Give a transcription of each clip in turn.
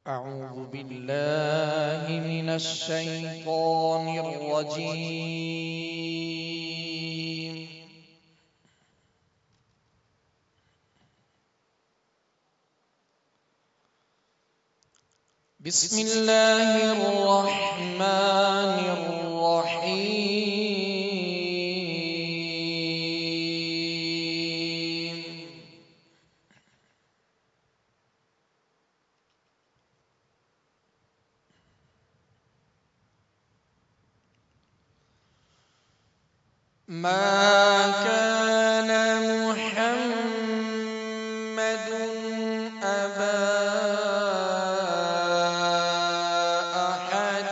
أعوذ بالله من الشيطان الرجيم. بسم الله الرحمن الرحيم. ما كان محمد أبا أحد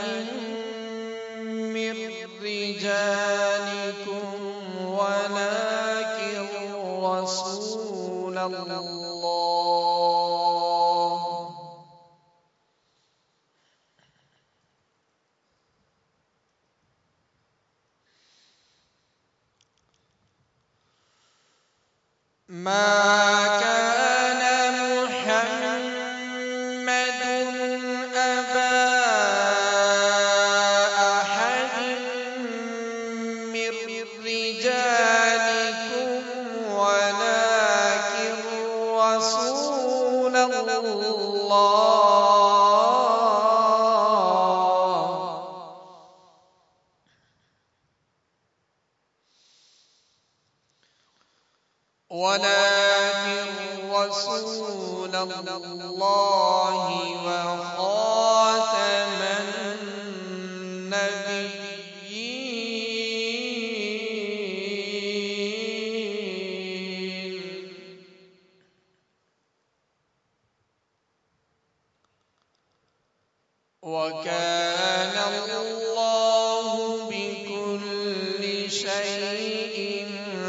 من رجالكم ولكن رسول الله ما كان محمد أبا أحد من رجالكم ولكن رسول الله وخاتم النبيين وكان الله بكل شيء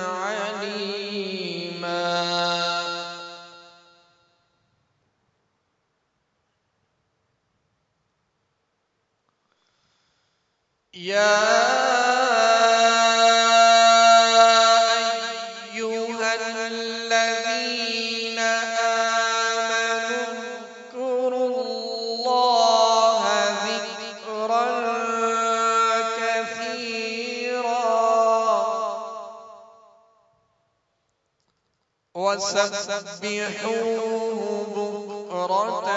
عليما. يا أيها الذين آمنوا اذكروا الله ذكرا كثيرا وسبحوه بكرة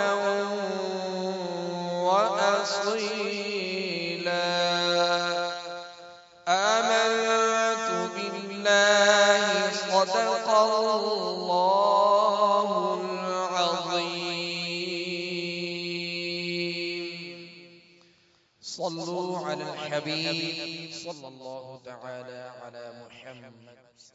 وأصيلا. آمنت بالله صدق الله العظيم. صلوا على الحبيب صلى الله تعالى على محمد.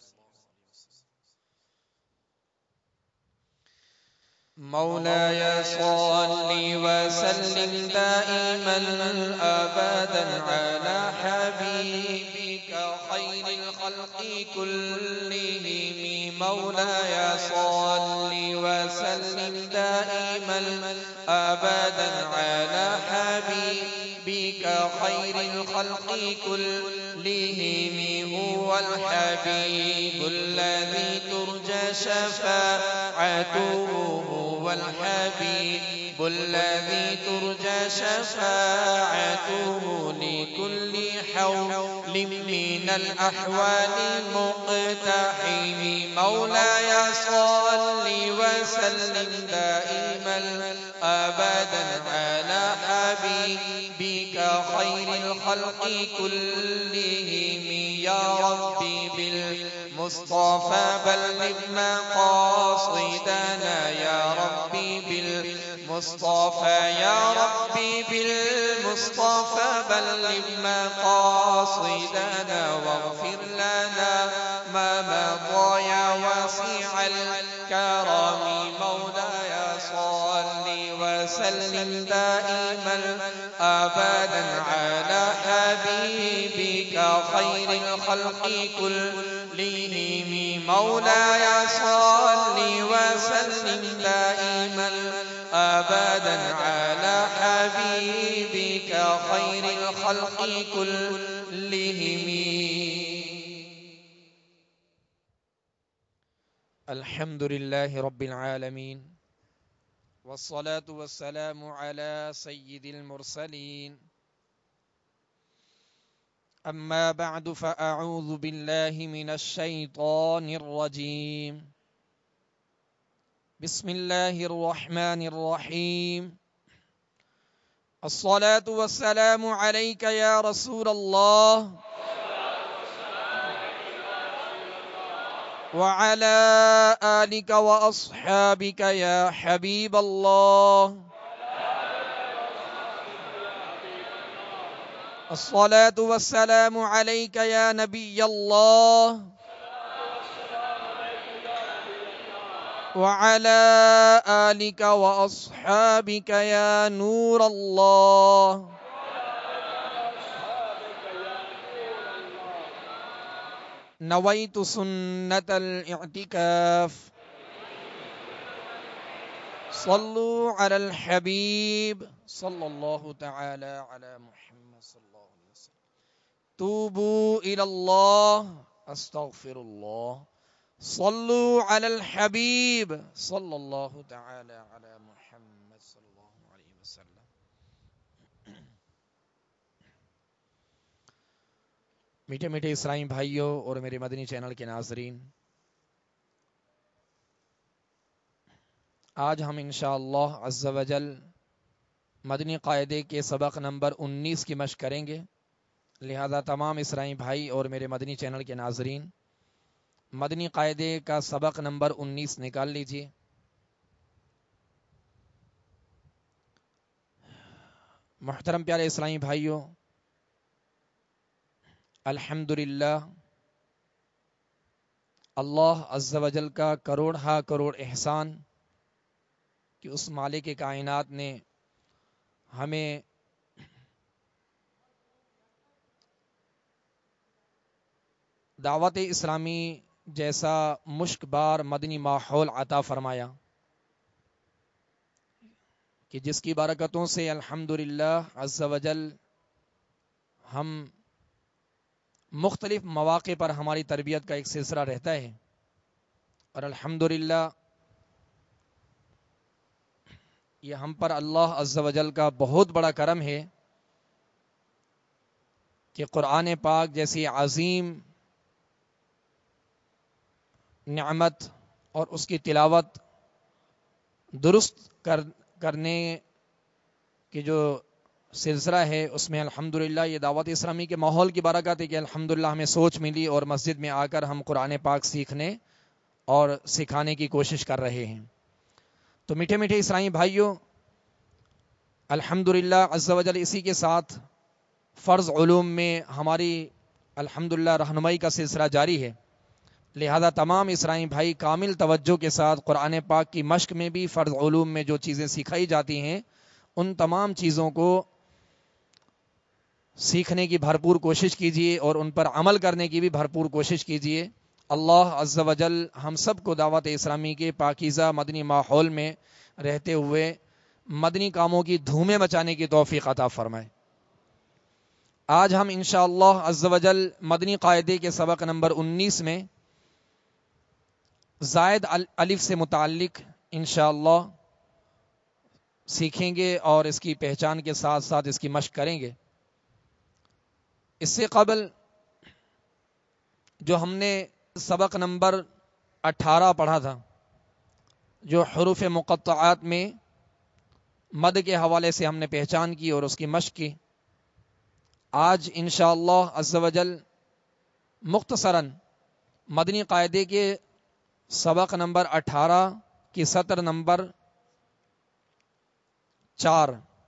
مولاي صل وسلم دائما أبدا على حبيبك خير الخلق كلهم. مولاي صل وسلم دائما أبدا على حبيبك خير الخلق كلهم. هو الحبيب الذي ترجى شفاعته، هو الحبيب الذي ترجى شفاعته لكل حول من الأحوال مقتحم. مولاي صل وسلم دائما أبدا على حبيبك خير الخلق كلهم. يا ربي بالمصطفى بلغ مقاصدنا، يا ربي بالمصطفى، يا ربي بالمصطفى بلغ مقاصدنا واغفر لنا ما مضى يا واسع الكرم. مولاي صل وسلم دائما أبدا على حبيبك خير الخلق كلهم. مولاي صل وسلم دائما أبدا على حبيبك خير الخلق كلهم. الحمد لله رب العالمين، والصلاة والسلام على سيد المرسلين أما بعد فأعوذ بالله من الشيطان الرجيم بسم الله الرحمن الرحيم الصلاة والسلام عليك يا رسول الله وعلى آلك وأصحابك يا حبيب الله الصلاة والسلام عليك يا نبي الله وعلى آلك وأصحابك يا نور الله نويت سنة الاعتكاف صلوا على الحبيب صلى الله تعالى على محمد صلى الله عليه وسلم توبوا إلى الله أستغفر الله صلوا على الحبيب صلى الله تعالى على محمد صلى الله عليه وسلم. میٹھے میٹھے اسلامی بھائیوں اور میرے مدنی چینل کے ناظرین، آج ہم انشاءاللہ عز و جل مدنی قاعدے کے سبق نمبر 19 کی مشق کریں گے. لہذا تمام اسلامی بھائی اور میرے مدنی چینل کے ناظرین مدنی قاعدے کا سبق نمبر 19 نکال لیجئے. محترم پیارے اسلامی بھائیوں، الحمدللہ اللہ عز و جل کا کروڑ ہا کروڑ احسان کہ اس مالک کائنات نے ہمیں دعوت اسلامی جیسا مشک بار مدنی ماحول عطا فرمایا کہ جس کی برکتوں سے الحمدللہ عز و جل ہم مختلف مواقع پر ہماری تربیت کا ایک سلسلہ رہتا ہے. اور الحمدللہ یہ ہم پر اللہ عز و جل کا بہت بڑا کرم ہے کہ قرآن پاک جیسی عظیم نعمت اور اس کی تلاوت درست کرنے کی جو سلسلہ ہے اس میں الحمدللہ یہ دعوت اسلامی کے ماحول کی برکت ہے کہ الحمدللہ ہمیں سوچ ملی اور مسجد میں آ کر ہم قرآن پاک سیکھنے اور سکھانے کی کوشش کر رہے ہیں. تو میٹھے میٹھے اسلامی بھائیوں، الحمدللہ عز و جل اسی کے ساتھ فرض علوم میں ہماری الحمدللہ رہنمائی کا سلسلہ جاری ہے. لہذا تمام اسلامی بھائی کامل توجہ کے ساتھ قرآن پاک کی مشق میں بھی فرض علوم میں جو چیزیں سکھائی جاتی ہیں ان تمام چیزوں کو سیکھنے کی بھرپور کوشش کیجیے اور ان پر عمل کرنے کی بھی بھرپور کوشش کیجیے. اللہ عز و جل ہم سب کو دعوت اسلامی کے پاکیزہ مدنی ماحول میں رہتے ہوئے مدنی کاموں کی دھومیں مچانے کی توفیق عطا فرمائے. آج ہم انشاءاللہ عز و جل مدنی قاعدے کے سبق نمبر 19 میں زائد الف سے متعلق انشاءاللہ سیکھیں گے اور اس کی پہچان کے ساتھ ساتھ اس کی مشق کریں گے. اس سے قبل جو ہم نے سبق نمبر 18 پڑھا تھا، جو حروف مقطعات میں مد کے حوالے سے ہم نے پہچان کی اور اس کی مشق کی، آج انشاءاللہ عز و جل مختصراً مدنی قاعدے کے سبق نمبر 18 کی سطر نمبر 4،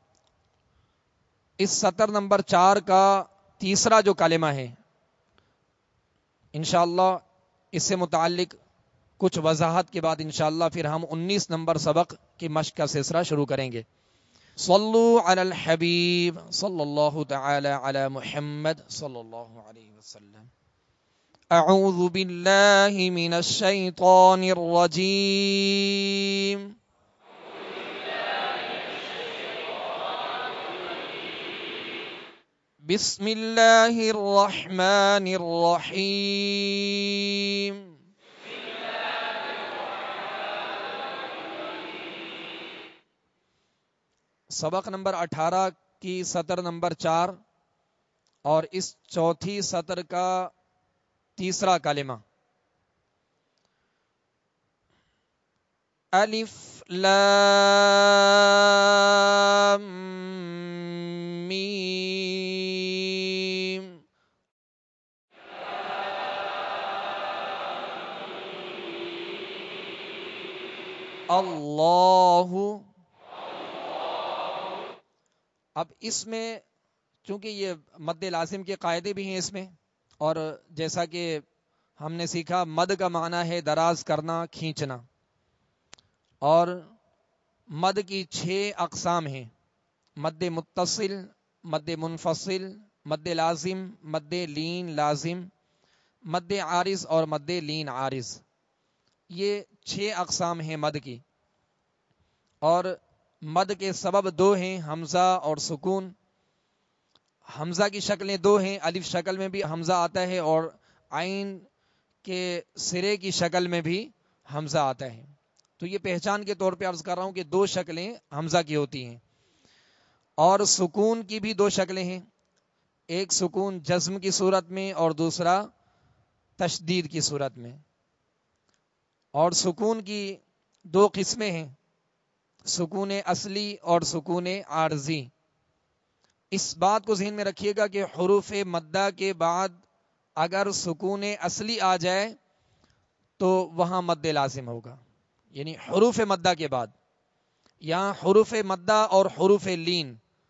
اس سطر نمبر 4 کا تیسرا جو کلمہ ہے انشاءاللہ اس سے متعلق کچھ وضاحت کے بعد انشاءاللہ پھر ہم 19 نمبر سبق کی مشق کا سلسلہ شروع کریں گے. صلو علی الحبیب صلی اللہ تعالی علی محمد صلی اللہ علیہ وسلم. اعوذ باللہ من الشیطان الرجیم. بسم اللہ الرحمن الرحیم. سبق نمبر 18 کی سطر نمبر 4 اور اس چوتھی سطر کا تیسرا کلمہ الف لام میم اللہ. اب اس میں چونکہ یہ مد لازم کے قاعدے بھی ہیں اس میں، اور جیسا کہ ہم نے سیکھا مد کا معنی ہے دراز کرنا، کھینچنا، اور مد کی 6 اقسام ہیں: مد متصل، مد منفصل، مد لازم، مد لین لازم، مد عارض اور مد لین عارض. یہ 6 اقسام ہیں مد کی، اور مد کے سبب 2 ہیں: حمزہ اور سکون. حمزہ کی شکلیں 2 ہیں، الف شکل میں بھی حمزہ آتا ہے اور عین کے سرے کی شکل میں بھی حمزہ آتا ہے. تو یہ پہچان کے طور پہ عرض کر رہا ہوں کہ 2 شکلیں حمزہ کی ہوتی ہیں. اور سکون کی بھی 2 شکلیں ہیں، ایک سکون جزم کی صورت میں اور دوسرا تشدید کی صورت میں. اور سکون کی 2 قسمیں ہیں، سکون اصلی اور سکون عارضی. اس بات کو ذہن میں رکھیے گا کہ حروف مدہ کے بعد اگر سکون اصلی آ جائے تو وہاں مد لازم ہوگا. یعنی حروف مدہ کے بعد، یہاں حروف مدہ اور حروف لین،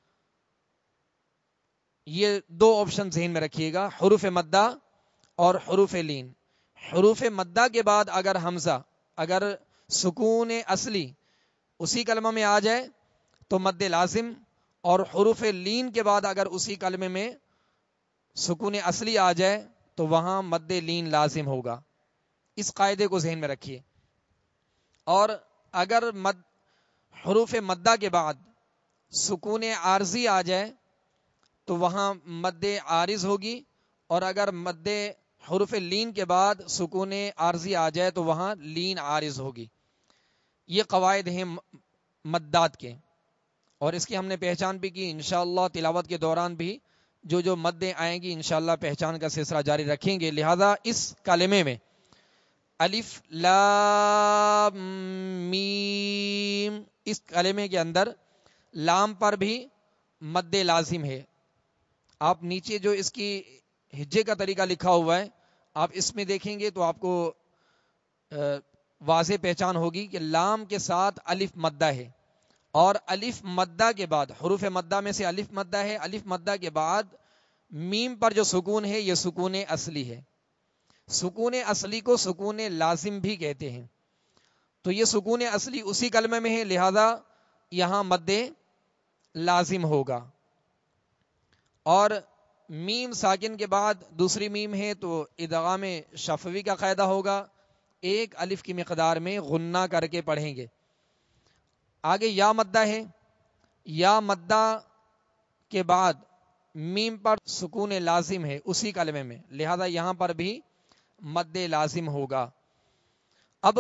یہ 2 آپشن ذہن میں رکھیے گا، حروف مدہ اور حروف لین. حروف مدہ کے بعد اگر حمزہ، اگر سکون اصلی اسی کلمہ میں آ جائے تو مد لازم، اور حروف لین کے بعد اگر اسی کلمے میں سکون اصلی آ جائے تو وہاں مد لین لازم ہوگا. اس قاعدے کو ذہن میں رکھیے. اور اگر حروف مدہ کے بعد سکون عارضی آ جائے تو وہاں مد عارض ہوگی، اور اگر مد حروف لین کے بعد سکون عارضی آ جائے تو وہاں لین عارض ہوگی. یہ قواعد ہیں مدات کے، اور اس کی ہم نے پہچان بھی کی. انشاءاللہ تلاوت کے دوران بھی جو مدیں آئیں گی انشاءاللہ پہچان کا سلسلہ جاری رکھیں گے. لہذا اس کلمے میں الف لام میم، اس کلمے کے اندر لام پر بھی مد لازم ہے. آپ نیچے جو اس کی ہجے کا طریقہ لکھا ہوا ہے آپ اس میں دیکھیں گے تو آپ کو واضح پہچان ہوگی کہ لام کے ساتھ الف مدہ ہے، اور الف مدہ کے بعد حروف مدہ میں سے الف مدہ ہے، الف مدہ کے بعد میم پر جو سکون ہے یہ سکون اصلی ہے. سکون اصلی کو سکون لازم بھی کہتے ہیں. تو یہ سکون اصلی اسی کلمے میں ہے، لہذا یہاں مد لازم ہوگا. اور میم ساکن کے بعد دوسری میم ہے تو ادغام شفوی کا قاعدہ ہوگا، 1 الف کی مقدار میں غنہ کر کے پڑھیں گے. آگے یا مدہ ہے، یا مدہ کے بعد میم پر سکون لازم ہے اسی کلمے میں، لہذا یہاں پر بھی مد لازم ہوگا. اب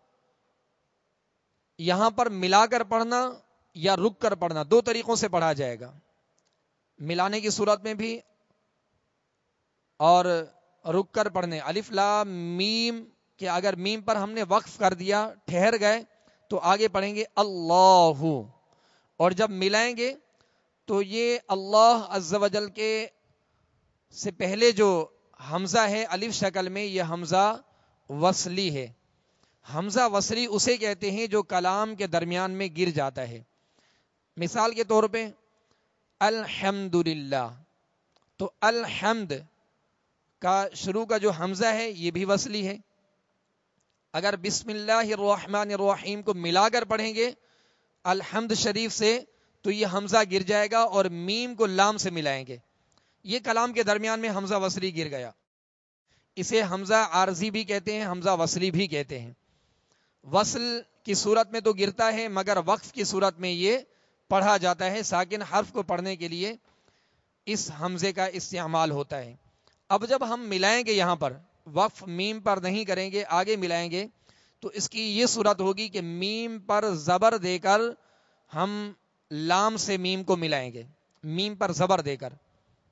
یہاں پر ملا کر پڑھنا یا رک کر پڑھنا 2 طریقوں سے پڑھا جائے گا. ملانے کی صورت میں بھی اور رک کر پڑھنے. الف لام میم کہ اگر میم پر ہم نے وقف کر دیا، ٹھہر گئے، تو آگے پڑھیں گے اللہ، اور جب ملائیں گے تو یہ اللہ عز و جل کے سے پہلے جو حمزہ ہے الف شکل میں، یہ حمزہ وصلی ہے. حمزہ وصلی اسے کہتے ہیں جو کلام کے درمیان میں گر جاتا ہے. مثال کے طور پہ الحمدللہ، تو الحمد کا شروع کا جو حمزہ ہے یہ بھی وصلی ہے. اگر بسم اللہ الرحمن الرحیم کو ملا کر پڑھیں گے الحمد شریف سے تو یہ حمزہ گر جائے گا، اور میم کو لام سے ملائیں گے، یہ کلام کے درمیان میں حمزہ وصلی گر گیا. اسے حمزہ عارضی بھی کہتے ہیں، حمزہ وصلی بھی کہتے ہیں. وصل کی صورت میں تو گرتا ہے، مگر وقف کی صورت میں یہ پڑھا جاتا ہے. ساکن حرف کو پڑھنے کے لیے اس حمزے کا استعمال ہوتا ہے. اب جب ہم ملائیں گے، یہاں پر وقف میم پر نہیں کریں گے، آگے ملائیں گے، تو اس کی یہ صورت ہوگی کہ میم پر زبر دے کر ہم لام سے میم کو ملائیں گے، میم پر زبر دے کر۔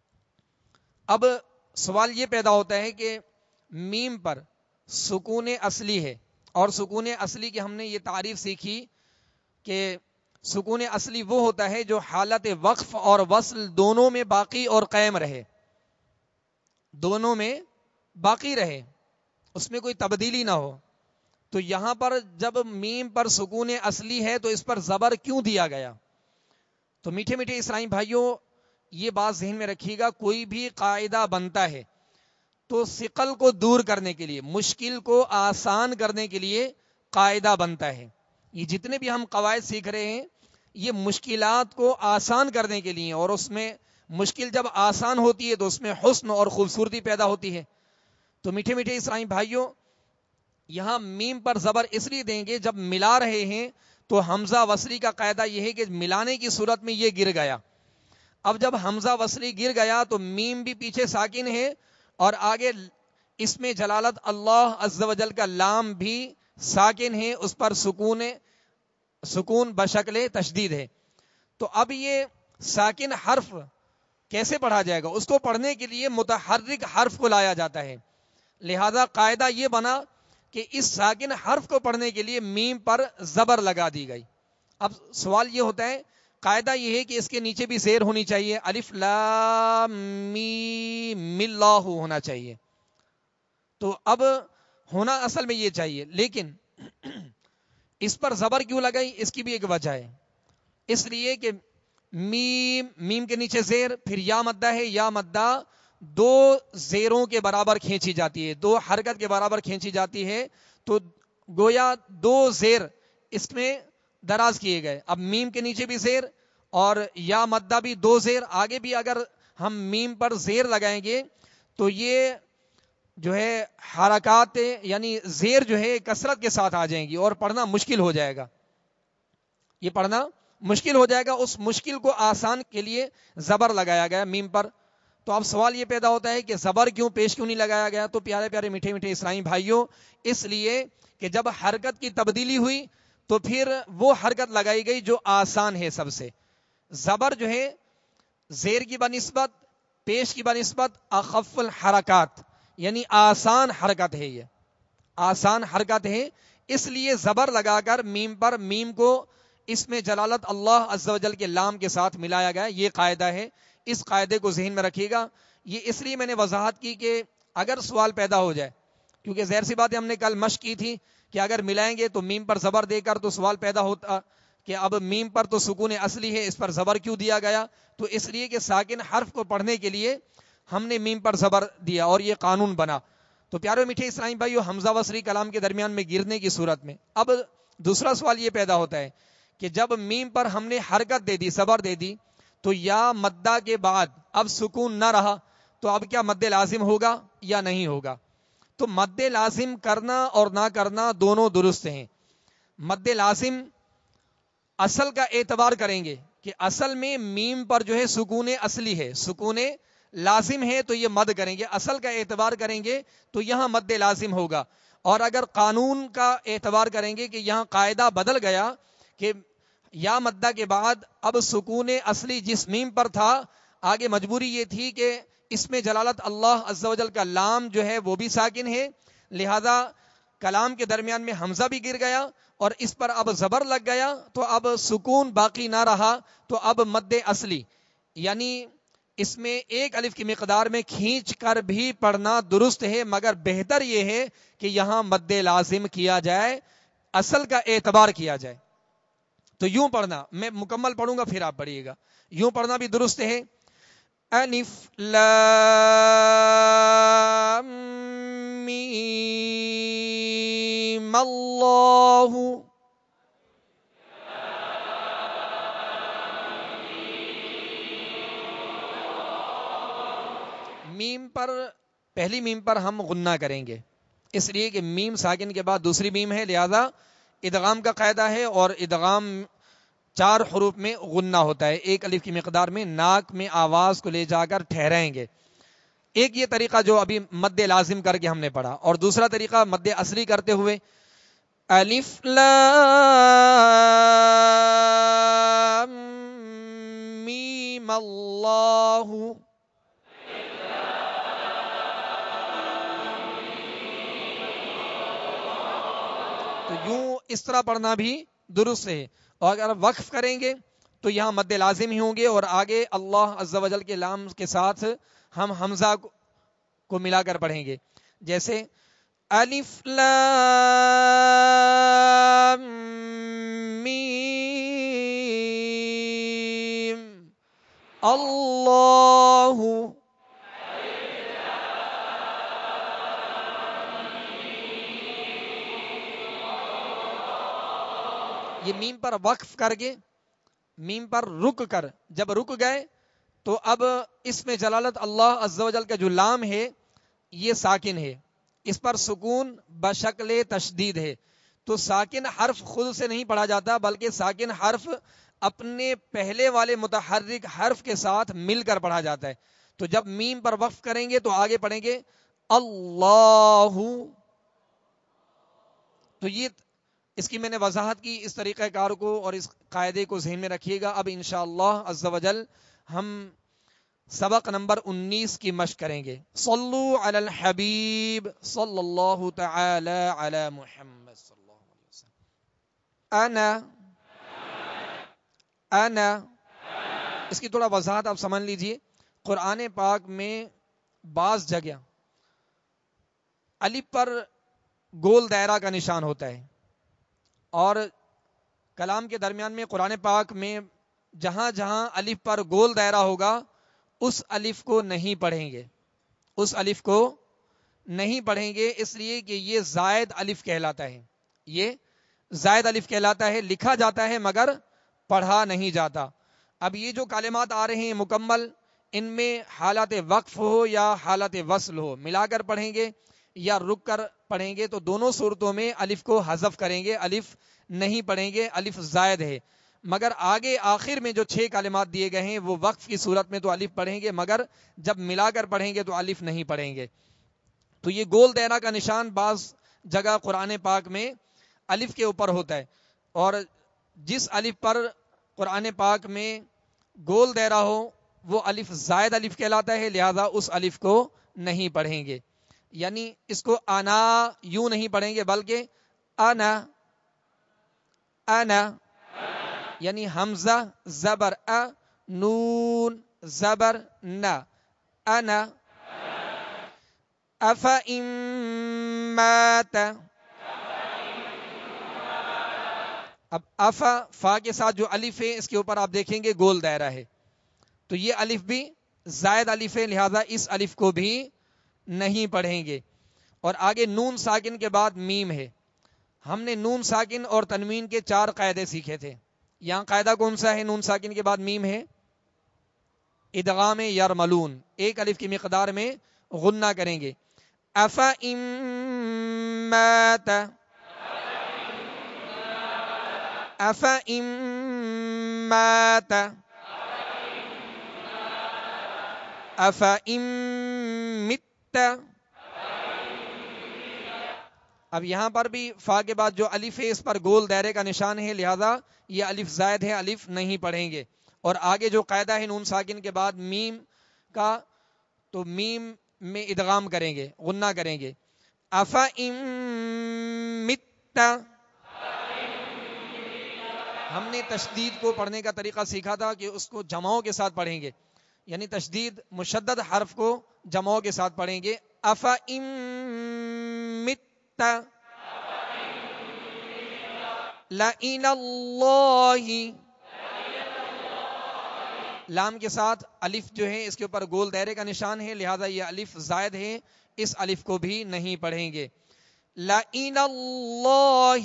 اب سوال یہ پیدا ہوتا ہے کہ میم پر سکون اصلی ہے، اور سکون اصلی کی ہم نے یہ تعریف سیکھی کہ سکون اصلی وہ ہوتا ہے جو حالت وقف اور وصل دونوں میں باقی اور قائم رہے، دونوں میں باقی رہے، اس میں کوئی تبدیلی نہ ہو۔ تو یہاں پر جب میم پر سکون اصلی ہے تو اس پر زبر کیوں دیا گیا؟ تو میٹھے میٹھے اسلامی بھائیوں، یہ بات ذہن میں رکھیے گا، کوئی بھی قاعدہ بنتا ہے تو ثقل کو دور کرنے کے لیے، مشکل کو آسان کرنے کے لیے قاعدہ بنتا ہے۔ یہ جتنے بھی ہم قواعد سیکھ رہے ہیں یہ مشکلات کو آسان کرنے کے لیے، اور اس میں مشکل جب آسان ہوتی ہے تو اس میں حسن اور خوبصورتی پیدا ہوتی ہے۔ تو میٹھے میٹھے اسلامی بھائیوں، یہاں میم پر زبر اس لیے دیں گے، جب ملا رہے ہیں تو حمزہ وصلی کا قاعدہ یہ ہے کہ ملانے کی صورت میں یہ گر گیا۔ اب جب حمزہ وصلی گر گیا تو میم بھی پیچھے ساکن ہے، اور آگے اس میں جلالت اللہ عز و جل کا لام بھی ساکن ہے، اس پر سکون بشکل تشدید ہے۔ تو اب یہ ساکن حرف کیسے پڑھا جائے گا؟ اس کو پڑھنے کے لیے متحرک حرف کو لایا جاتا ہے، لہذا قاعدہ یہ بنا کہ اس ساکن حرف کو پڑھنے کے لیے میم پر زبر لگا دی گئی۔ اب سوال یہ ہوتا ہے، قاعدہ یہ ہے کہ اس کے نیچے بھی زیر ہونی چاہیے، الف لام میم اللہ ہونا چاہیے، تو اب ہونا اصل میں یہ چاہیے، لیکن اس پر زبر کیوں لگائی؟ اس کی بھی ایک وجہ ہے، اس لیے کہ میم کے نیچے زیر، پھر یا مدہ ہے، یا مدہ دو زیروں کے برابر کھینچی جاتی ہے، دو حرکت کے برابر کھینچی جاتی ہے، تو گویا دو زیر اس میں دراز کیے گئے۔ اب میم کے نیچے بھی زیر اور یا مدہ بھی دو زیر، آگے بھی اگر ہم میم پر زیر لگائیں گے تو یہ جو ہے حرکات یعنی زیر جو ہے کثرت کے ساتھ آ جائیں گی اور پڑھنا مشکل ہو جائے گا، یہ پڑھنا مشکل ہو جائے گا۔ اس مشکل کو آسان کے لیے زبر لگایا گیا میم پر۔ تو اب سوال یہ پیدا ہوتا ہے کہ زبر کیوں پیش کیوں نہیں لگایا گیا؟ تو پیارے پیارے میٹھے میٹھے اسلامی بھائیوں، اس لیے کہ جب حرکت کی تبدیلی ہوئی تو پھر وہ حرکت لگائی گئی جو آسان ہے سب سے۔ زبر جو ہے زیر کی بنسبت، پیش کی بنسبت اخف الحرکات، یعنی آسان حرکت ہے، یہ آسان حرکت ہے، اس لیے زبر لگا کر میم پر میم کو اس میں جلالت اللہ عز و جل کے لام کے ساتھ ملایا گیا۔ یہ قاعدہ ہے، اس قاعدے کو ذہن میں رکھیے گا۔ یہ اس لیے میں نے وضاحت کی کہ اگر سوال پیدا ہو جائے، کیونکہ ظاہر سی بات ہے ہم نے کل مشق کی تھی کہ اگر ملائیں گے تو میم پر زبر دے کر، تو سوال پیدا ہوتا کہ اب میم پر تو سکون اصلی ہے، اس پر زبر کیوں دیا گیا؟ تو اس لیے کہ ساکن حرف کو پڑھنے کے لیے ہم نے میم پر زبر دیا اور یہ قانون بنا۔ تو پیارے میٹھے اسلامی بھائیو، حمزہ وصلی کلام کے درمیان میں گرنے کی صورت میں اب دوسرا سوال یہ پیدا ہوتا ہے کہ جب میم پر ہم نے حرکت دے دی، زبر دے دی، تو یا مدہ کے بعد اب سکون نہ رہا، تو اب کیا مد لازم ہوگا یا نہیں ہوگا؟ تو مد لازم کرنا اور نہ کرنا دونوں درست ہیں۔ مد لازم اصل کا اعتبار کریں گے کہ اصل میں میم پر جو ہے سکون اصلی ہے، سکون لازم ہے، تو یہ مد کریں گے، اصل کا اعتبار کریں گے تو یہاں مد لازم ہوگا۔ اور اگر قانون کا اعتبار کریں گے کہ یہاں قاعدہ بدل گیا کہ یا مدہ کے بعد اب سکون اصلی جس میم پر تھا، آگے مجبوری یہ تھی کہ اس میں جلالت اللہ عز و جل کا لام جو ہے وہ بھی ساکن ہے، لہذا کلام کے درمیان میں حمزہ بھی گر گیا اور اس پر اب زبر لگ گیا، تو اب سکون باقی نہ رہا، تو اب مد اصلی یعنی اس میں ایک الف کی مقدار میں کھینچ کر بھی پڑھنا درست ہے، مگر بہتر یہ ہے کہ یہاں مد لازم کیا جائے، اصل کا اعتبار کیا جائے۔ تو یوں پڑھنا، میں مکمل پڑھوں گا پھر آپ پڑھیے گا، یوں پڑھنا بھی درست ہے، الف لام میم اللہ۔ میم پر پہلی میم پر ہم غنہ کریں گے، اس لیے کہ میم ساکن کے بعد دوسری میم ہے، لہذا ادغام کا قاعدہ ہے، اور ادغام 4 حروف میں غنہ ہوتا ہے، ایک الف کی مقدار میں ناک میں آواز کو لے جا کر ٹھہرائیں گے۔ ایک یہ طریقہ جو ابھی مد لازم کر کے ہم نے پڑھا، اور دوسرا طریقہ مد اصلی کرتے ہوئے الف لام علم اللہ. تو یوں اس طرح پڑھنا بھی درست ہے. اور اگر وقف کریں گے تو یہاں مد لازم ہی ہوں گے اور آگے اللہ عز و جل کے لام کے ساتھ ہم حمزہ کو ملا کر پڑھیں گے. جیسے الف لام میم اللہ. یہ میم پر وقف کر کے میم پر رک کر جب رک گئے تو اب اس میں جلالت اللہ عز و جل کا جو لام ہے یہ ساکن ہے, اس پر سکون بشکل تشدید ہے. تو ساکن حرف خود سے نہیں پڑھا جاتا بلکہ ساکن حرف اپنے پہلے والے متحرک حرف کے ساتھ مل کر پڑھا جاتا ہے. تو جب میم پر وقف کریں گے تو آگے پڑھیں گے اللہ. تو یہ اس کی میں نے وضاحت کی اس طریقہ کار کو اور اس قاعدے کو ذہن میں رکھیے گا. اب انشاءاللہ عز و جل ہم سبق نمبر 19 کی مشق کریں گے. صلو علی الحبیب صلی اللہ تعالی علی محمد صلی اللہ علیہ وسلم. انا اس کی تھوڑا وضاحت آپ سمجھ لیجئے. قرآن پاک میں بعض جگہ الف پر گول دائرہ کا نشان ہوتا ہے اور کلام کے درمیان میں قرآن پاک میں جہاں جہاں الف پر گول دائرہ ہوگا اس الف کو نہیں پڑھیں گے, اس الف کو نہیں پڑھیں گے اس لیے کہ یہ زائد الف کہلاتا ہے. یہ زائد الف کہلاتا ہے, لکھا جاتا ہے مگر پڑھا نہیں جاتا. اب یہ جو کلمات آ رہے ہیں مکمل, ان میں حالت وقف ہو یا حالت وصل ہو ملا کر پڑھیں گے یا رک کر پڑھیں گے تو دونوں صورتوں میں الف کو حذف کریں گے, الف نہیں پڑھیں گے, الف زائد ہے. مگر آگے آخر میں جو 6 کلمات دیے گئے ہیں وہ وقف کی صورت میں تو الف پڑھیں گے مگر جب ملا کر پڑھیں گے تو الف نہیں پڑھیں گے. تو یہ گول دائرہ کا نشان بعض جگہ قرآن پاک میں الف کے اوپر ہوتا ہے اور جس الف پر قرآن پاک میں گول دائرہ ہو وہ الف زائد الف کہلاتا ہے, لہذا اس الف کو نہیں پڑھیں گے. یعنی اس کو انا یوں نہیں پڑھیں گے بلکہ انا انا, یعنی حمزہ زبر ا نون زبر نا انا. افإن مات, اب افا فا کے ساتھ جو الف ہے اس کے اوپر آپ دیکھیں گے گول دائرہ ہے تو یہ الف بھی زائد الف ہے, لہذا اس الف کو بھی نہیں پڑھیں گے. اور آگے نون ساکن کے بعد میم ہے. ہم نے نون ساکن اور تنوین کے 4 قاعدے سیکھے تھے. یہاں قاعدہ کون سا ہے؟ نون ساکن کے بعد میم ہے, ادغام یرملون, ایک الف کی مقدار میں غنہ کریں گے. افإن مات افإن مات افإن مت. اب یہاں پر بھی فا کے بعد جو الف ہے اس پر گول دائرے کا نشان ہے, لہذا یہ الف زائد ہے, الف نہیں پڑھیں گے. اور آگے جو قاعدہ ہے نون ساکن کے بعد میم کا تو میم میں ادغام کریں گے, غنہ کریں گے. افإن مت, ہم نے تشدید کو پڑھنے کا طریقہ سیکھا تھا کہ اس کو جمعوں کے ساتھ پڑھیں گے, یعنی تشدید مشدد حرف کو جمعوں کے ساتھ پڑھیں گے. افإن مت لَإِلَى اللَّهِ, لام کے ساتھ الف جو ہے اس کے اوپر گول دائرے کا نشان ہے, لہذا یہ الف زائد ہے, اس الف کو بھی نہیں پڑھیں گے. لَإِلَى اللَّهِ.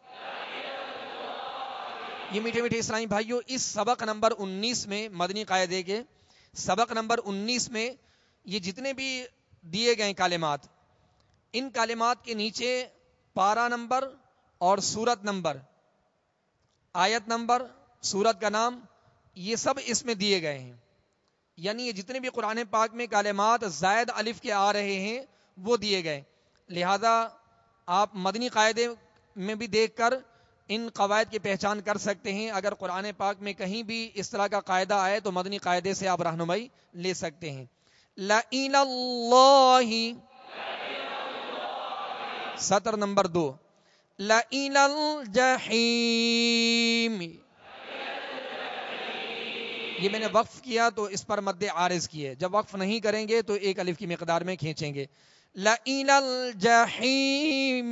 یہ میٹھے میٹھے اسلامی بھائیوں, اس سبق نمبر 19 میں مدنی قاعدے کے سبق نمبر 19 میں یہ جتنے بھی دیے گئے کلمات, ان کلمات کے نیچے پارہ نمبر اور سورت نمبر, آیت نمبر, سورت کا نام, یہ سب اس میں دیے گئے ہیں. یعنی یہ جتنے بھی قرآن پاک میں کلمات زائد الف کے آ رہے ہیں وہ دیے گئے. لہذا آپ مدنی قاعدے میں بھی دیکھ کر ان قواعد کی پہچان کر سکتے ہیں. اگر قرآن پاک میں کہیں بھی اس طرح کا قاعدہ آئے تو مدنی قاعدے سے آپ رہنمائی لے سکتے ہیں. لَإِلَى اللَّهِ، سطر نمبر 2. لَإِلَى الْجَحِيمِ، یہ میں نے وقف کیا تو اس پر مد عارض کیے. جب وقف نہیں کریں گے تو ایک الف کی مقدار میں کھینچیں گے. لَإِلَى الْجَحِيمِ،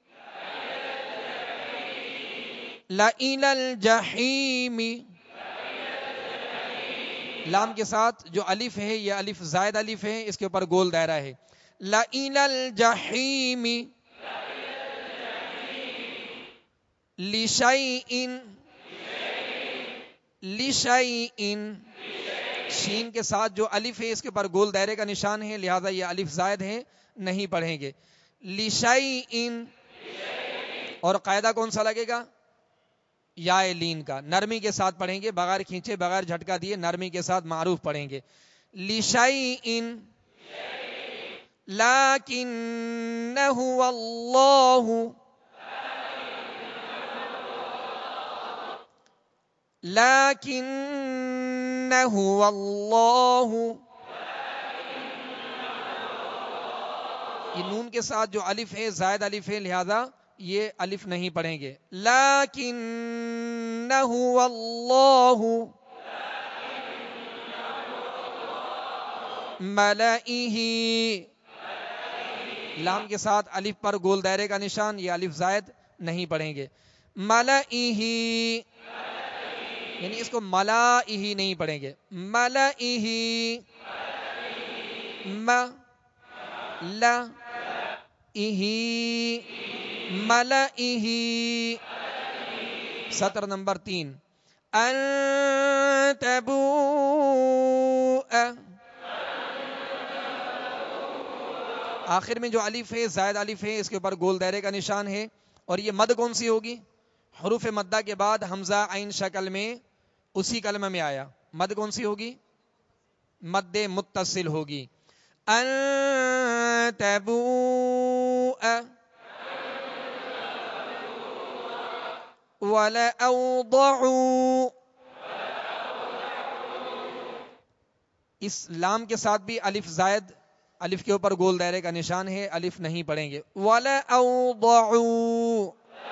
لَإِلَى الْجَحِيمِ. لام کے ساتھ جو الف ہے یہ الف زائد الف ہے، اس کے اوپر گول دائرہ ہے. لَإِلَى الْجَحِيمِ لِشَيْءٍ، لِشَيْءٍ، شین کے ساتھ جو الف ہے اس کے اوپر گول دائرے کا نشان ہے، لہذا یہ الف زائد ہے، نہیں پڑھیں گے. لِشَيْءٍ، اور قاعدہ کون سا لگے گا؟ یا لین کا، نرمی کے ساتھ پڑھیں گے، بغیر کھینچے بغیر جھٹکا دیے نرمی کے ساتھ معروف پڑھیں گے. لِشَيْءٍ لَكِنَّهُ وَاللَّهُ، لَكِنَّهُ وَاللَّهُ، یہ نون کے ساتھ جو الف ہے زائد الف ہے، لہذا یہ الف نہیں پڑھیں گے. لَكِنَّهُ وَاللَّهُ مَلَئِهِ، لام کے ساتھ الف پر گول دائرے کا نشان، یہ الف زائد نہیں پڑھیں گے. مَلَئِهِ، یعنی اس کو مَلَئِهِ نہیں پڑھیں گے. مَلَئِهِ، مَلَئِهِ، مَلَئِهِ. سطر نمبر 3. أَن تَبُوءَ، آخر میں جو الف ہے زائد الف ہے، اس کے اوپر گول دائرے کا نشان ہے. اور یہ مد کون سی ہوگی؟ حروف مدہ کے بعد حمزہ عین شکل میں اسی کلمہ میں آیا. مد کون سی ہوگی؟ مد متصل ہوگی. أن تبوء وَلَأَوْضَعُوا، اس لام کے ساتھ بھی الف زائد الف کے اوپر گول دائرے کا نشان ہے، الف نہیں پڑھیں گے. وَلَأَوْضَعُوا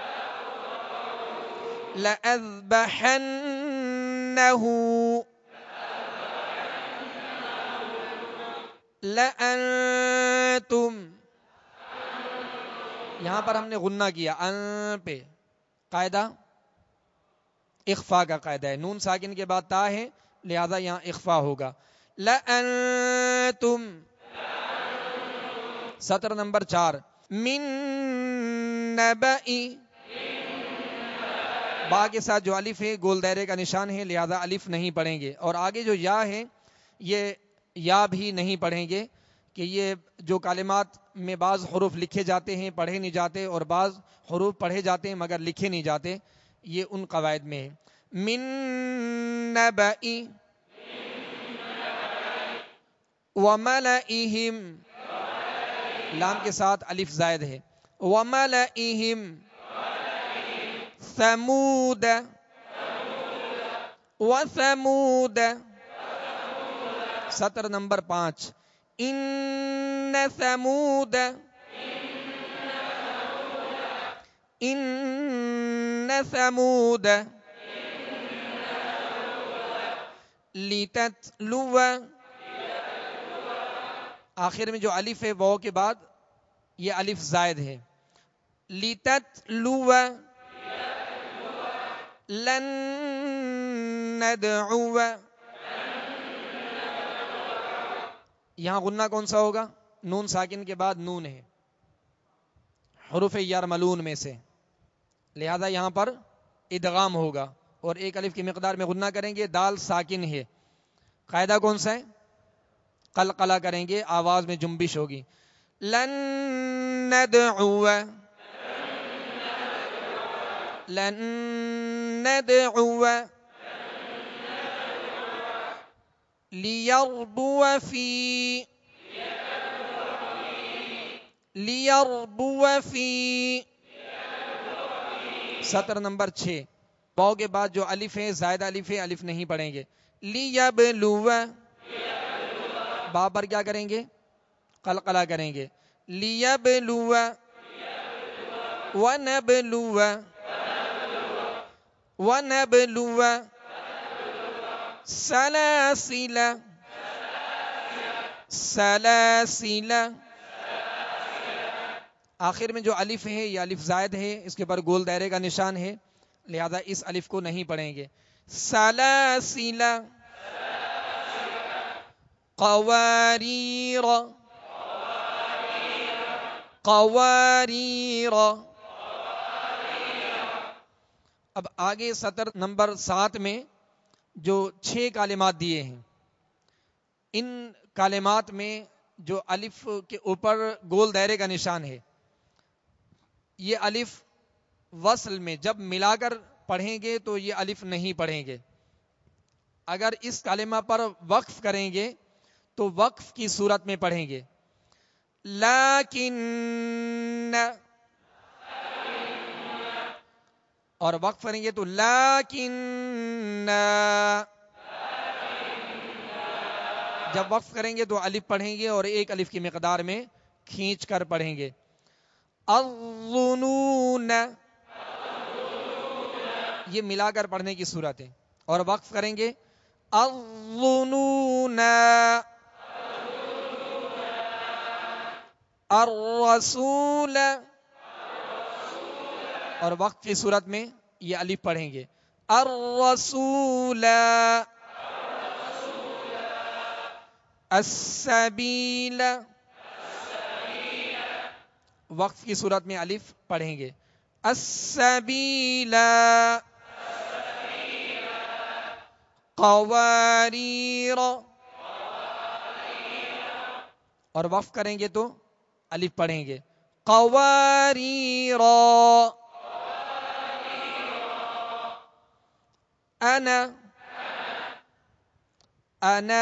لَأَذْبَحَنَّهُ لَأَنْتُمْ، یہاں پر ہم نے غنہ کیا ان پہ، قاعدہ اخفا کا قاعدہ ہے. نون ساکن کے بعد تا ہے، لہذا یہاں اخفا ہوگا. لَأَنْتُمْ، سطر نمبر 4. مِن نَبَإِ، با کے ساتھ جو الف ہے گول دائرے کا نشان ہے، لہذا الف نہیں پڑھیں گے. اور آگے جو یا ہے یہ یا بھی نہیں پڑھیں گے، کہ یہ جو کلمات میں بعض حروف لکھے جاتے ہیں پڑھے نہیں جاتے، اور بعض حروف پڑھے جاتے ہیں مگر لکھے نہیں جاتے، یہ ان قواعد میں ہے. من نبأ وملئہم، لام کے ساتھ الف زائد ہے. وملئہم ثمود وثمود. سطر نمبر 5. ان ثمود، ان ثمود لتتلو، آخر میں جو الف ہے واو کے بعد یہ الف زائد ہے. لتتلو لن ندعو، یہاں غنہ کون سا ہوگا؟ نون ساکن کے بعد نون ہے، حروف یرملون میں سے، لہذا یہاں پر ادغام ہوگا اور ایک الف کی مقدار میں غنہ کریں گے. دال ساکن ہے، قاعدہ کون سا ہے؟ قلقلہ کریں گے، آواز میں جنبش ہوگی. لن ندعو، لن ندعو ليربو في، ليربو في، سطر نمبر 6 واو کے بعد جو الف ہے زائد الف ہے، الف نہیں پڑھیں گے. لیبلو، با پر کیا کریں گے؟ قلقلہ کریں گے. لیبلو ونبلو ونبلو سلاسل سلاسل. آخر میں جو الف ہے یہ الف زائد ہے، اس کے اوپر گول دائرے کا نشان ہے، لہذا اس الف کو نہیں پڑھیں گے. سلاسل قواریر قواریر. اب آگے سطر نمبر 7 میں جو 6 کلمات دیے ہیں، ان کلمات میں جو الف کے اوپر گول دائرے کا نشان ہے، یہ الف وصل میں جب ملا کر پڑھیں گے تو یہ الف نہیں پڑھیں گے. اگر اس کلمہ پر وقف کریں گے تو وقف کی صورت میں پڑھیں گے. لیکن، اور وقف کریں گے تو لیکن. جب وقف کریں گے تو الف پڑھیں گے اور ایک الف کی مقدار میں کھینچ کر پڑھیں گے. الظنون، یہ ملا کر پڑھنے کی صورت ہے. اور وقف کریں گے الظنون. الرسول، اور وقف کی صورت میں یہ الف پڑھیں گے. الرسول. السبیل، وقف کی صورت میں الف پڑھیں گے. السبیل. قواریر، اور وقف کریں گے تو الف پڑھیں گے. قواریر. انا، انا.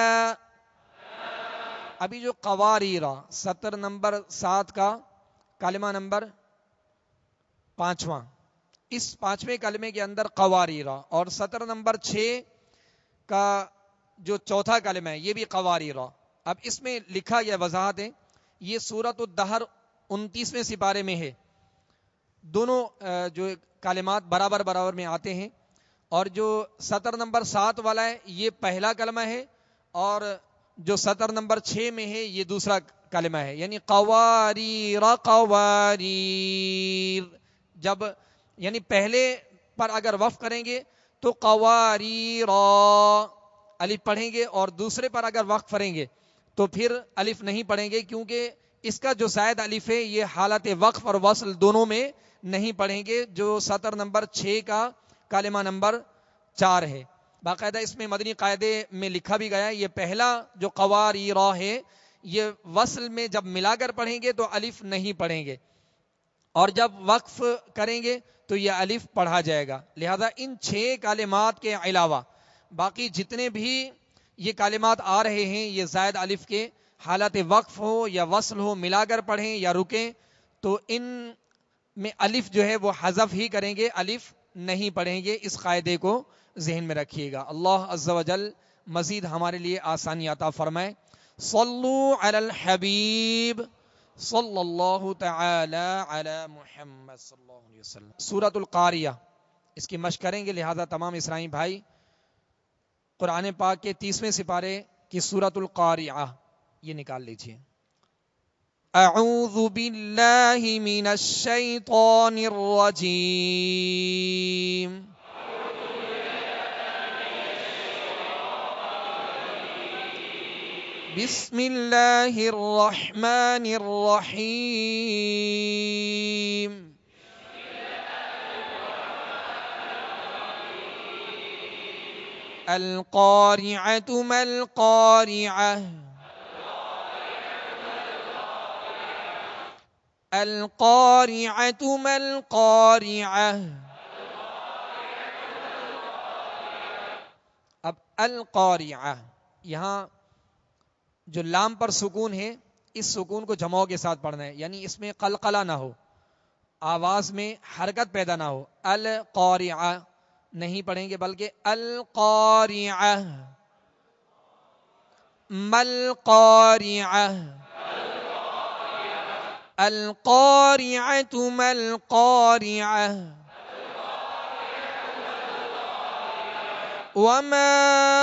ابھی جو قواریرا سطر نمبر 7 کا کلمہ نمبر 5واں، اس 5ویں کلمے کے اندر قواریرا، اور سطر نمبر 6 کا جو چوتھا کلمہ ہے یہ بھی قواریرا. اب اس میں لکھا گیا وضاحت ہے، یہ سورۃ الدہر 29ویں سپارے میں ہے. دونوں جو کلمات برابر برابر میں آتے ہیں، اور جو سطر نمبر 7 والا ہے یہ پہلا کلمہ ہے، اور جو سطر نمبر 6 میں ہے یہ دوسرا کلمہ ہے. یعنی قواریر قواریر. جب یعنی پہلے پر اگر وقف کریں گے تو قواریر الف پڑھیں گے، اور دوسرے پر اگر وقف کریں گے تو پھر الف نہیں پڑھیں گے، کیونکہ اس کا جو زائد الف ہے یہ حالت وقف اور وصل دونوں میں نہیں پڑھیں گے، جو سطر نمبر 6 کا کلمہ نمبر 4 ہے. باقاعدہ اس میں مدنی قاعدے میں لکھا بھی گیا ہے، یہ پہلا جو قواریرا ہے یہ وصل میں جب ملا کر پڑھیں گے تو الف نہیں پڑھیں گے، اور جب وقف کریں گے تو یہ الف پڑھا جائے گا. لہذا ان 6 کلمات کے علاوہ باقی جتنے بھی یہ کلمات آ رہے ہیں یہ زائد الف کے حالت وقف ہو یا وصل ہو، ملا کر پڑھیں یا رکیں، تو ان میں الف جو ہے وہ حذف ہی کریں گے، الف نہیں پڑھیں گے. اس قاعدے کو ذہن میں رکھیے گا. اللہ عز و جل مزید ہمارے لیے آسانی عطا فرمائے. صلو علی الحبیب صلی اللہ تعالی علی محمد صلی اللہ علیہ وسلم. سورۃ القاریہ اس کی مشق کریں گے، لہذا تمام اسرائیلی بھائی قرآن پاک کے 30ویں سپارے کی سورۃ القاریہ یہ نکال لیجیے. اعوذ باللہ من الشیطان الرجیم. بسم اللہ الرحمن الرحیم. القارعۃ ما القارعۃ. القارعۃ ما القارعۃ. اب القارعہ یہاں جو لام پر سکون ہے، اس سکون کو جماؤ کے ساتھ پڑھنا ہے، یعنی اس میں قلقلہ نہ ہو. آواز میں حرکت پیدا نہ ہو. القارعہ نہیں پڑھیں گے بلکہ القارعہ. ملقارعہ. القارعة ما القارعة وما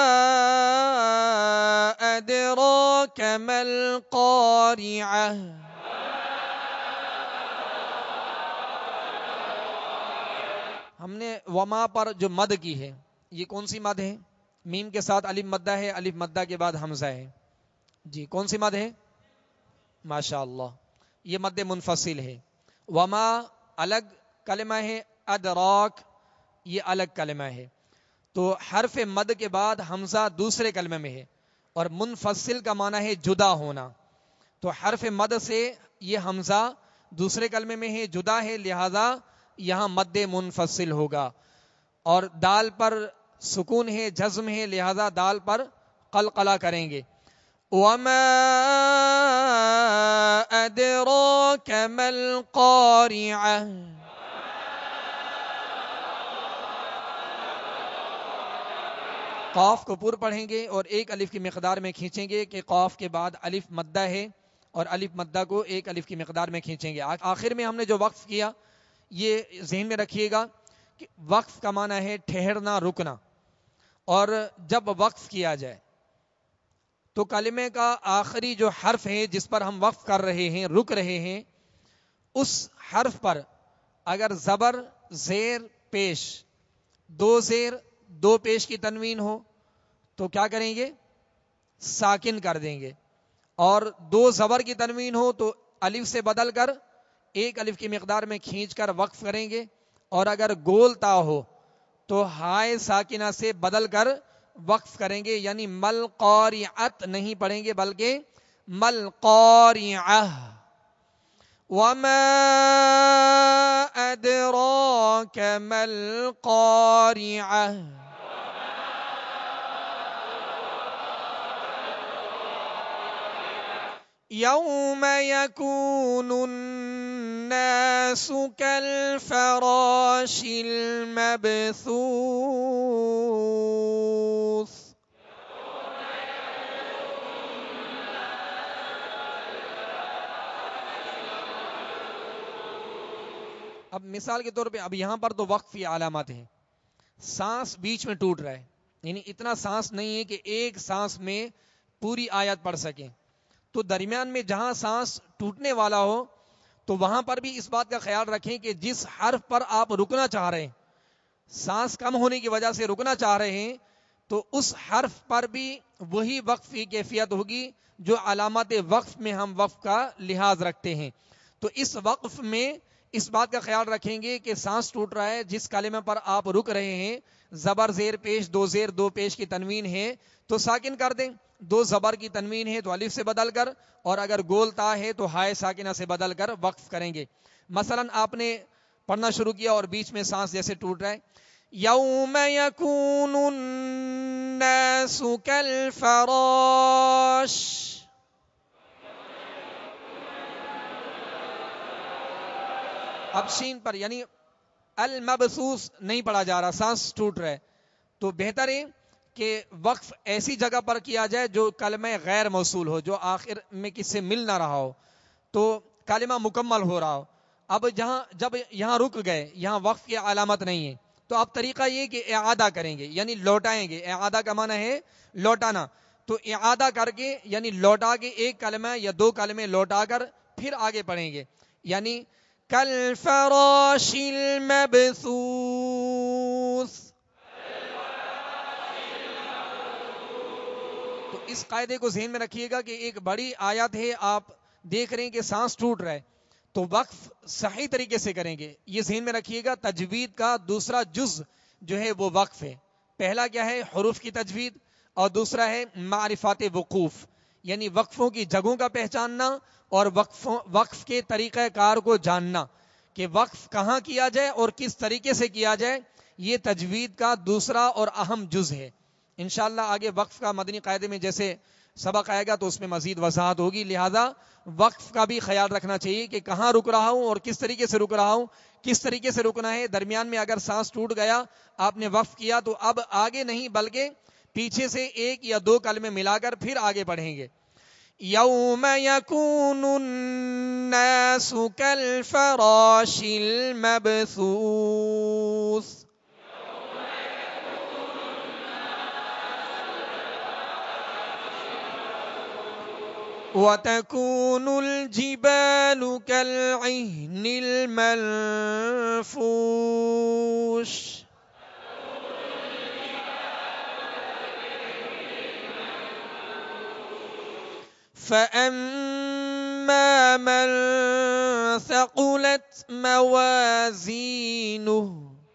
أدراك ما القارعة. ہم نے وما پر جو مد کی ہے یہ کون سی مد ہے؟ میم کے ساتھ الف مدہ ہے، الف مدہ کے بعد حمزہ ہے. جی کون سی مد ہے؟ ماشاء اللہ یہ مد منفصل ہے. وما الگ کلمہ ہے، ادراک یہ الگ کلمہ ہے. تو حرف مد کے بعد حمزہ دوسرے کلمے میں ہے، اور منفصل کا معنی ہے جدا ہونا. تو حرف مد سے یہ حمزہ دوسرے کلمے میں ہے، جدا ہے، لہذا یہاں مد منفصل ہوگا. اور دال پر سکون ہے، جزم ہے، لہذا دال پر قلقلہ کریں گے. وما أدراك ما القارعة. قاف کو پر پڑھیں گے اور ایک الف کی مقدار میں کھینچیں گے کہ قاف کے بعد الف مدہ ہے، اور الف مدہ کو ایک الف کی مقدار میں کھینچیں گے. آخر میں ہم نے جو وقف کیا یہ ذہن میں رکھیے گا کہ وقف کا معنی ہے ٹھہرنا، رکنا. اور جب وقف کیا جائے تو کلمے کا آخری جو حرف ہے جس پر ہم وقف کر رہے ہیں، رک رہے ہیں، اس حرف پر اگر زبر، زیر، پیش، دو زیر دو پیش کی تنوین ہو تو کیا کریں گے؟ ساکن کر دیں گے. اور دو زبر کی تنوین ہو تو الف سے بدل کر ایک الف کی مقدار میں کھینچ کر وقف کریں گے. اور اگر گول تا ہو تو ہائے ساکنہ سے بدل کر وقف کریں گے، یعنی مل قارعت نہیں پڑھیں گے بلکہ مل قارعہ. وما أدراك ما القارعة. يوم يكون الناس كالفراش المبثوث. اب مثال کے طور پہ اب یہاں پر تو وقف کی علامات ہیں. سانس بیچ میں ٹوٹ رہا ہے، یعنی اتنا سانس نہیں ہے کہ ایک سانس میں پوری آیت پڑھ سکیں. تو درمیان میں جہاں سانس ٹوٹنے والا ہو تو وہاں پر بھی اس بات کا خیال رکھیں کہ جس حرف پر آپ رکنا چاہ رہے ہیں، سانس کم ہونے کی وجہ سے رکنا چاہ رہے ہیں، تو اس حرف پر بھی وہی وقف کی کیفیت ہوگی جو علامات وقف میں ہم وقف کا لحاظ رکھتے ہیں. تو اس وقف میں اس بات کا خیال رکھیں گے کہ سانس ٹوٹ رہا ہے، جس کلمے پر آپ رک رہے ہیں زبر زیر پیش، دو زیر دو پیش کی تنوین ہے تو ساکن کر دیں. دو زبر کی تنوین ہے تو الف سے بدل کر، اور اگر گول تا ہے تو ہائے ساکنہ سے بدل کر وقف کریں گے. مثلا آپ نے پڑھنا شروع کیا اور بیچ میں سانس جیسے ٹوٹ رہا ہے، یوم یکون الناس کالفراش. اب شین پر یعنی المبسوس نہیں پڑھا جا رہا، سانس ٹوٹ رہا ہے. تو بہتر ہے کہ وقف ایسی جگہ پر کیا جائے جو کلمہ غیر موصول ہو، جو آخر میں کس سے مل نہ رہا ہو، تو کلمہ مکمل ہو رہا ہو. اب جب یہاں رک گئے، یہاں وقف کی علامت نہیں ہے، تو اب طریقہ یہ کہ اعادہ کریں گے، یعنی لوٹائیں گے. اعادہ کا معنی ہے لوٹانا. تو اعادہ کر کے یعنی لوٹا کے ایک کلمہ یا دو کلمے لوٹا کر پھر آگے پڑھیں گے، یعنی کالفراش المبثوث. تو اس قاعدے کو ذہن میں رکھیے گا کہ ایک بڑی آیت ہے، آپ دیکھ رہے ہیں کہ سانس ٹوٹ رہا ہے، تو وقف صحیح طریقے سے کریں گے. یہ ذہن میں رکھیے گا تجوید کا دوسرا جز جو ہے وہ وقف ہے. پہلا کیا ہے؟ حروف کی تجوید، اور دوسرا ہے معرفات وقوف، یعنی وقفوں کی جگہوں کا پہچاننا اور وقف کے طریقہ کار کو جاننا کہ وقف کہاں کیا جائے اور کس طریقے سے کیا جائے. یہ تجوید کا دوسرا اور اہم جز ہے. इंशाअल्लाह आगे वक्फ का मदनी कायदे में जैसे सबक आएगा तो उसमें मजीद वजाहत होगी। लिहाजा वक्फ का भी ख्याल रखना चाहिए कि कहाँ रुक रहा हूं और किस तरीके से रुक रहा हूं, किस तरीके से रुकना है। दरमियान में अगर सांस टूट गया, आपने वक्फ किया, तो अब आगे नहीं बल्कि पीछे से एक या दो कलमे मिलाकर फिर आगे बढ़ेंगे। यौम यकूनुन्नासु कल फराशिल मबसूस, वतकूनुल जिबालु कलइहनिल मनफूश, फअम्मा मन थकुलत मवाज़ीनुहु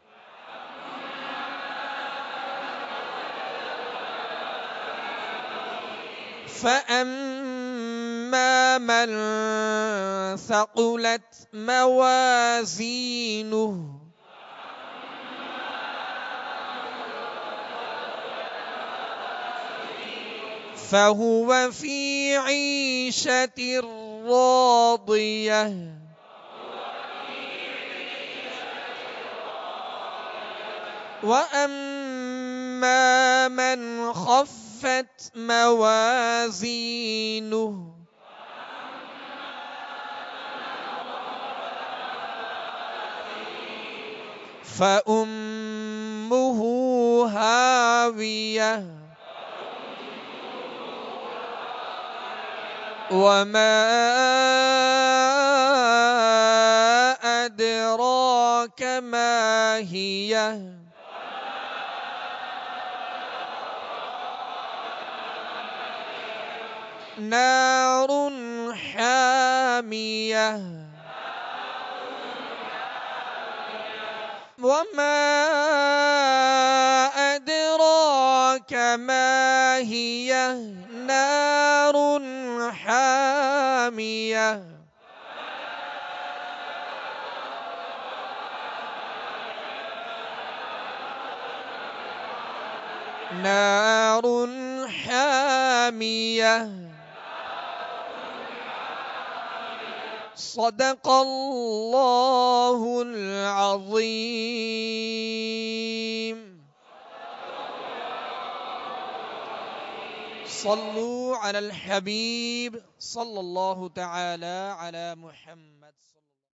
فأما من ثقلت موازينه فهو في عيشة راضية وأما من خفت موازينه فأمه هاوية وما أدراك ما هي نار حامية وما أدراك ما هي نار حامية نار حامية صدق الله العظيم صلوا على الحبيب صلى الله تعالى على محمد.